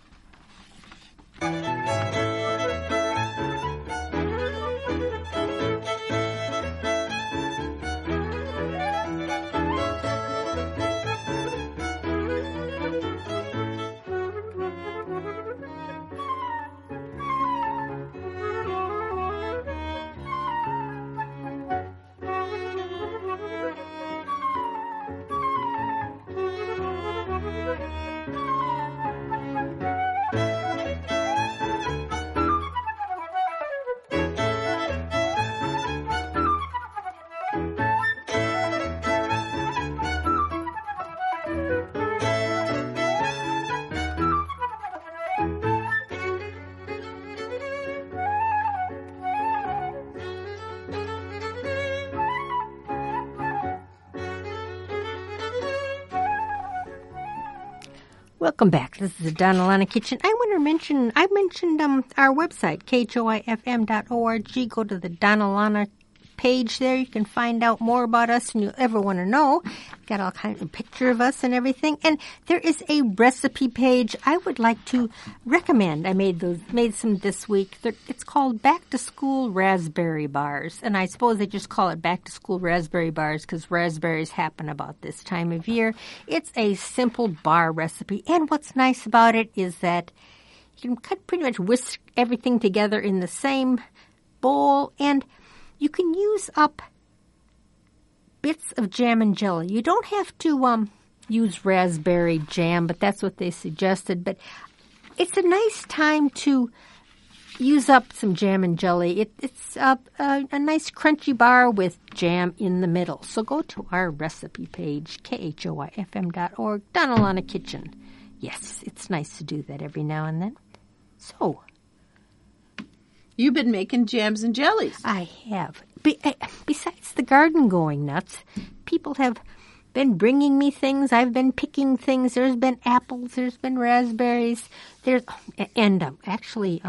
A: Welcome back. This is the Donna Lana Kitchen. I mentioned our website, khoifm.org. Go to the Donna Lana page there. You can find out more about us and you'll ever want to know. Got all kinds of picture of us and everything. And there is a recipe page I would like to recommend. I made some this week. It's called Back to School Raspberry Bars. And I suppose they just call it Back to School Raspberry Bars because raspberries happen about this time of year. It's a simple bar recipe. And what's nice about it is that you can pretty much whisk everything together in the same bowl, and you can use up bits of jam and jelly. You don't have to use raspberry jam, but that's what they suggested. But it's a nice time to use up some jam and jelly. It's a nice crunchy bar with jam in the middle. So go to our recipe page, khoifm.org, Donna Lana Kitchen. Yes, it's nice to do that every now and then. So,
B: you've been making jams and jellies.
A: I have. Besides the garden going nuts, people have been bringing me things. I've been picking things. There's been apples. There's been raspberries. Actually,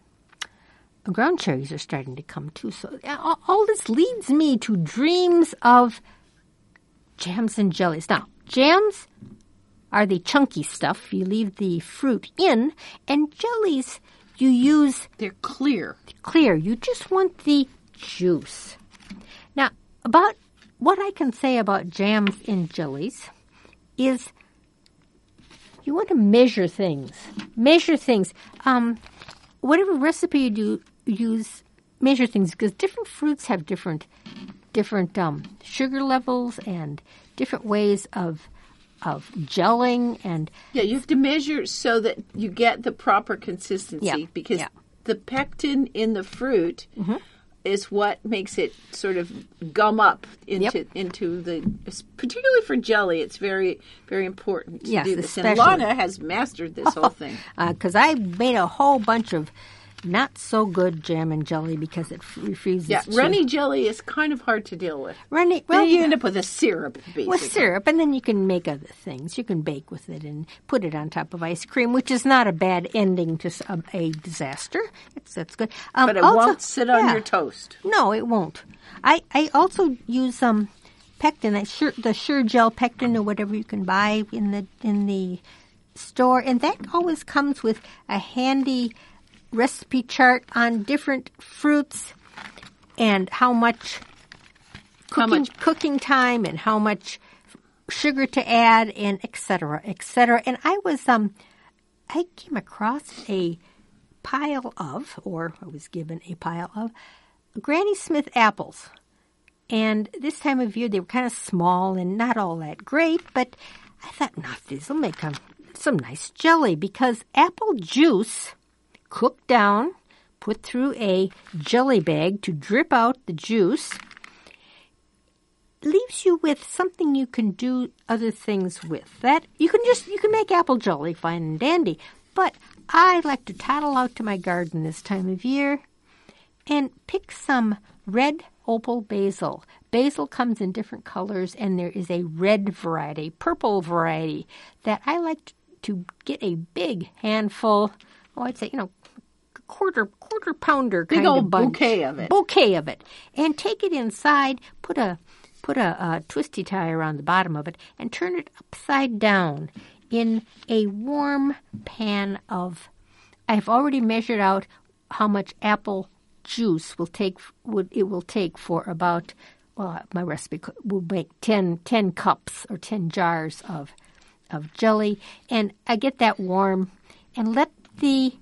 A: ground cherries are starting to come too. So all this leads me to dreams of jams and jellies. Now, jams are the chunky stuff. You leave the fruit in, and jellies you use.
B: They're clear.
A: You just want the juice. Now, about what I can say about jams and jellies is you want to measure things. whatever recipe you do, use measure things because different fruits have different sugar levels and different ways of gelling and
B: you have to measure so that you get the proper consistency because the pectin in the fruit is what makes it sort of gum up into the, particularly for jelly, it's very, very important to do this.
A: Especially.
B: And Lana has mastered this whole thing.
A: Because I made a whole bunch of not so good jam and jelly because it refuses to.
B: Runny jelly is kind of hard to deal with.
A: Well,
B: then you end up with a syrup, basically.
A: With syrup, and then you can make other things. You can bake with it and put it on top of ice cream, which is not a bad ending to a disaster. That's good.
B: But it won't sit on your toast.
A: No, it won't. I also use pectin, the Sure Gel pectin or whatever you can buy in the store, and that always comes with a handy recipe chart on different fruits and how much cooking time and how much sugar to add and et cetera, et cetera. And I came across I was given a pile of Granny Smith apples. And this time of year they were kind of small and not all that great, but I thought, these will make some nice jelly because apple juice cooked down, put through a jelly bag to drip out the juice, leaves you with something you can do other things with. That you can make apple jelly fine and dandy, but I like to toddle out to my garden this time of year and pick some red opal basil. Basil comes in different colors, and there is a red variety, purple variety, that I like to get a big handful. I'd say, quarter pounder kind
B: big old
A: of bunch. Bouquet of it. And take it inside, put a twisty tie around the bottom of it, and turn it upside down in a warm pan of, I've already measured out how much apple juice it will take for about, my recipe will make 10 cups or 10 jars of jelly. And I get that warm and let the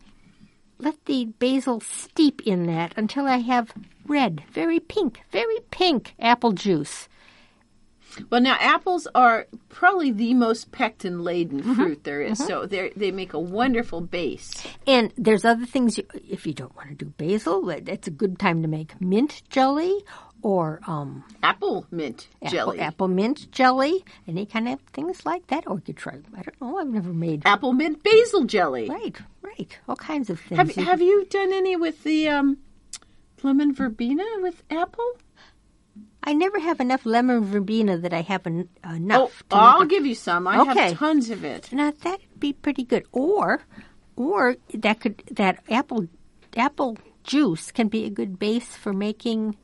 A: basil steep in that until I have red, very pink apple juice.
B: Well, now apples are probably the most pectin-laden fruit there is, so they make a wonderful base.
A: And there's other things, if you don't want to do basil, it's a good time to make mint jelly or
B: apple mint jelly.
A: Apple mint jelly, any kind of things like that. Or you could try, I don't know, I've never made.
B: Apple mint basil jelly.
A: Right. All kinds of things.
B: Have you done any with the lemon verbena with apple?
A: I never have enough lemon verbena that I have enough.
B: I'll give you some. I have tons of it.
A: Now that'd be pretty good. Or that apple juice can be a good base for making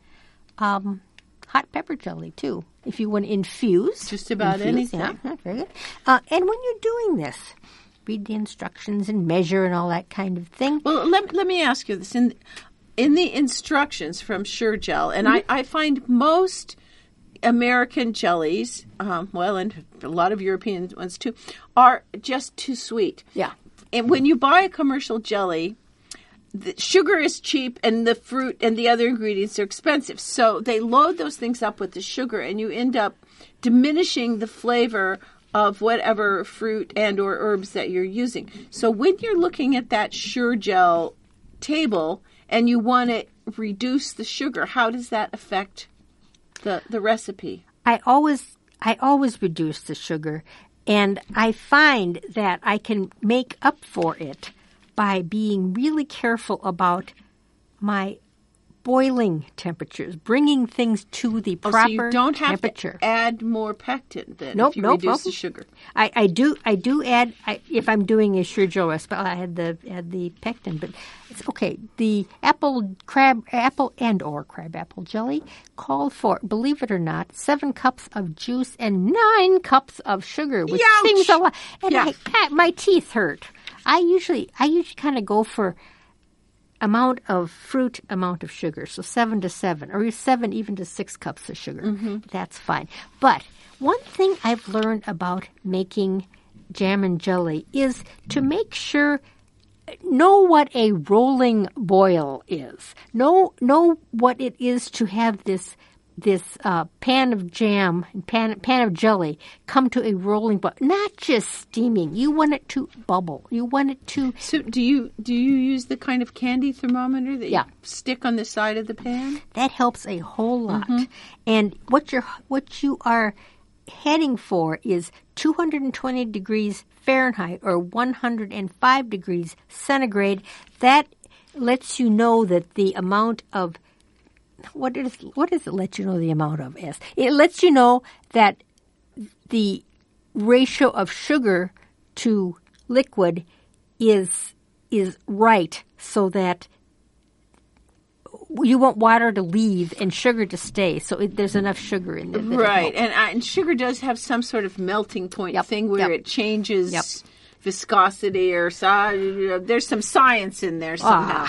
A: hot pepper jelly too. If you want to infuse,
B: just about anything.
A: Yeah, very good. And when you're doing this, read the instructions and measure and all that kind of thing.
B: Well, let me ask you this. In the instructions from Sure Gel, and I find most American jellies, and a lot of European ones too, are just too sweet.
A: Yeah.
B: And when you buy a commercial jelly, the sugar is cheap and the fruit and the other ingredients are expensive. So they load those things up with the sugar, and you end up diminishing the flavor of whatever fruit and or herbs that you're using. So when you're looking at that Sure Gel table and you want to reduce the sugar, how does that affect the recipe?
A: I always reduce the sugar, and I find that I can make up for it by being really careful about my boiling temperatures, bringing things to the proper temperature.
B: So you don't have to add more pectin then if you reduce the sugar.
A: I do add, if I'm doing a Sure Gel recipe, I add the pectin, but it's okay. The apple and or crab apple jelly called for, believe it or not, 7 cups of juice and 9 cups of sugar, which seems a lot. And my teeth hurt. I usually kind of go for amount of fruit, amount of sugar. So 7 to 7, or 7 even to 6 cups of sugar. Mm-hmm. That's fine. But one thing I've learned about making jam and jelly is to make sure know what a rolling boil is. Know what it is to have this pan of jam, pan of jelly come to a rolling boil. Not just steaming. You want it to bubble. You want it to.
B: So do you use the kind of candy thermometer that you stick on the side of the pan?
A: That helps a whole lot. And what you are heading for is 220 degrees Fahrenheit or 105 degrees centigrade. That lets you know that the amount of what does it let you know the amount of? Yes, it lets you know that the ratio of sugar to liquid is right, so that you want water to leave and sugar to stay. So there's enough sugar in there.
B: Right, and sugar does have some sort of melting point thing where it changes viscosity or size. There's some science in there somehow.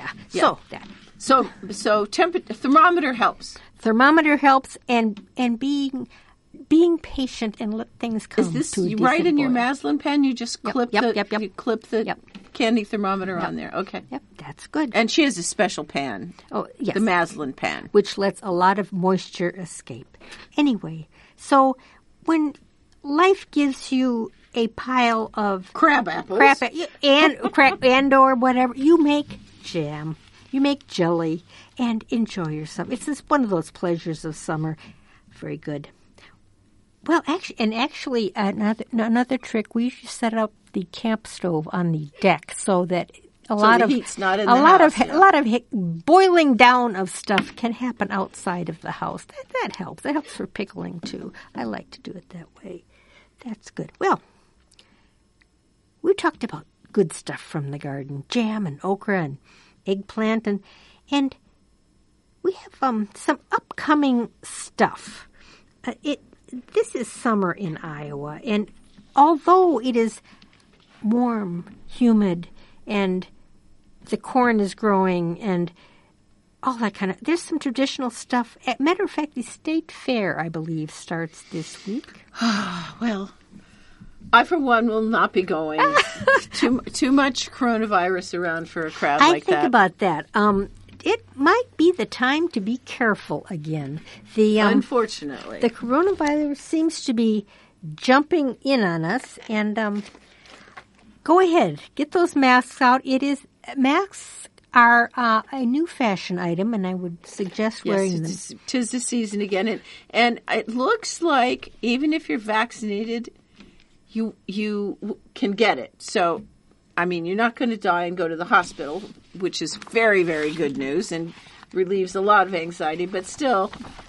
B: So thermometer helps.
A: Thermometer helps, and being patient and let things come.
B: Is this
A: to a
B: right in your
A: boil.
B: Maslin pen? You just clip you clip the candy thermometer on there. Okay.
A: Yep, that's good.
B: And she has a special pan.
A: Oh, yes.
B: The Maslin pan.
A: Which lets a lot of moisture escape. Anyway, so when life gives you a pile of
B: crab apples
A: and or whatever, you make jam. You make jelly and enjoy yourself. It's just one of those pleasures of summer. Very good. Well, actually, another trick. We usually set up the camp stove on the deck so that a lot of boiling down of stuff can happen outside of the house. That helps. That helps for pickling too. I like to do it that way. That's good. Well, we talked about good stuff from the garden: jam and okra and eggplant, and we have some upcoming stuff. This is summer in Iowa, and although it is warm, humid, and the corn is growing, and all that kind of, there's some traditional stuff. As a matter of fact, the state fair, I believe, starts this week.
B: Well, I, for one, will not be going. too much coronavirus around for a crowd like that.
A: I think about that. It might be the time to be careful again.
B: Unfortunately.
A: The coronavirus seems to be jumping in on us. And go ahead. Get those masks out. Masks are a new fashion item, and I would suggest wearing them.
B: Tis the season again. And it looks like even if you're vaccinated, you can get it. So, I mean, you're not going to die and go to the hospital, which is very, very good news and relieves a lot of anxiety. But still,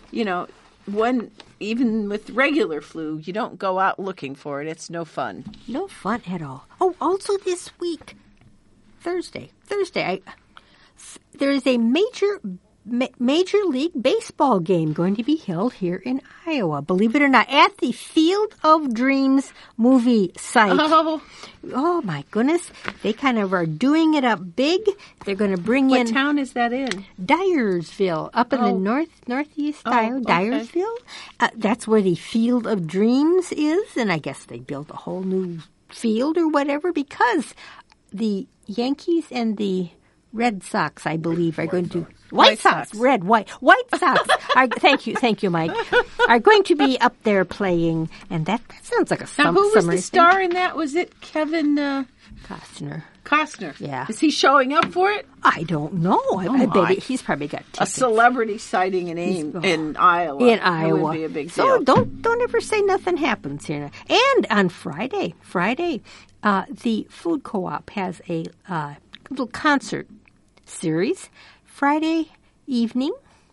B: even with regular flu, you don't go out looking for it. It's no fun.
A: No fun at all. Oh, also this week, Thursday, there is a Major League Baseball game going to be held here in Iowa, believe it or not, at the Field of Dreams movie site. Oh my goodness. They kind of are doing it up big. They're going to bring in...
B: What town is that in?
A: Dyersville, up in the northeast Iowa, Dyersville. That's where the Field of Dreams is, and I guess they built a whole new field or whatever because the Yankees and the Red Sox, I believe, are going to... White Sox. White Sox. Thank you, Mike. Are going to be up there playing, and that sounds like a summer thing.
B: Now, who was the star in that? Was it Kevin Costner?
A: Yeah.
B: Is he showing up for it?
A: I don't know. I bet he's probably got tickets.
B: A celebrity sighting in Iowa.
A: In Iowa.
B: It would be a big
A: deal. So don't ever say nothing happens here. And on Friday, the Food Co-op has a little concert series Friday evening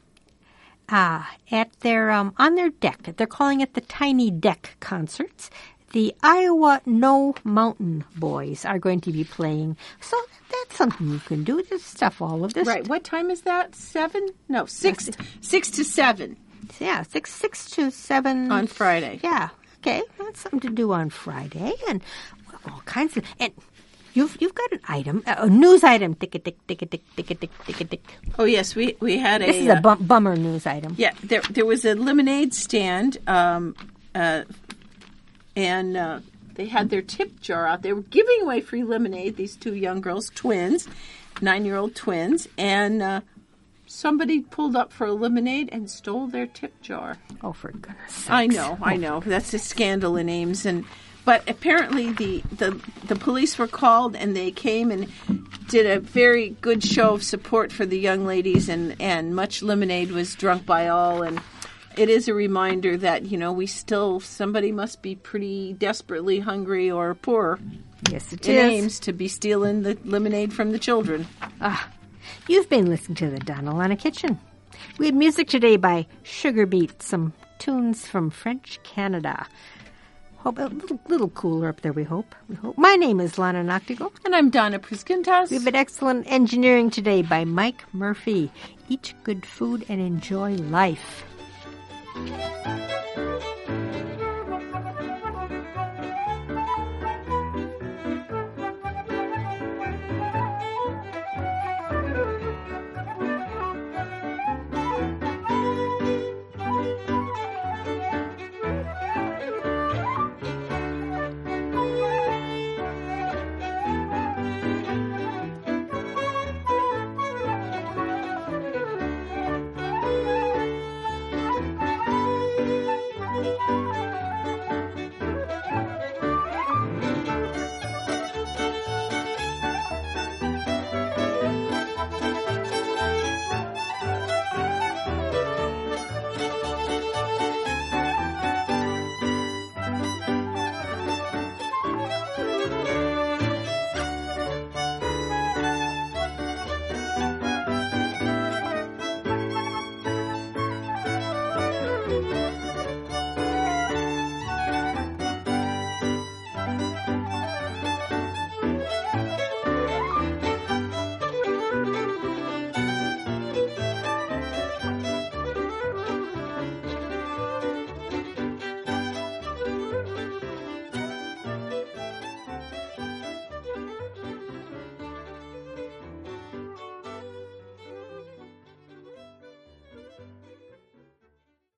A: at their on their deck. They're calling it the Tiny Deck Concerts. The Iowa No Mountain Boys are going to be playing. So that's something you can do. There's stuff all of this.
B: Right. What time is that? 7? No, 6 to 7.
A: Yeah, 6 to 7
B: on Friday.
A: Yeah. Okay, that's something to do on Friday, and all kinds of. And you've got an item, a news item. Tick.
B: Oh yes, we had a.
A: This is a bummer news item.
B: Yeah, there was a lemonade stand, and they had their tip jar out. They were giving away free lemonade, these two young girls, twins, 9-year-old twins, and somebody pulled up for a lemonade and stole their tip jar.
A: Oh, for goodness sakes.
B: I know. That's a scandal in Ames. But apparently the police were called, and they came and did a very good show of support for the young ladies, and much lemonade was drunk by all. And it is a reminder that, somebody must be pretty desperately hungry or poor.
A: Yes, it
B: in
A: is.
B: Ames to be stealing the lemonade from the children.
A: You've been listening to the Donna Lana Kitchen. We had music today by Sugar Beat, some tunes from French Canada. Hope a little cooler up there, we hope. My name is Lana Noctigal.
B: And I'm Donna Priskintas.
A: We've had excellent engineering today by Mike Murphy. Eat good food and enjoy life.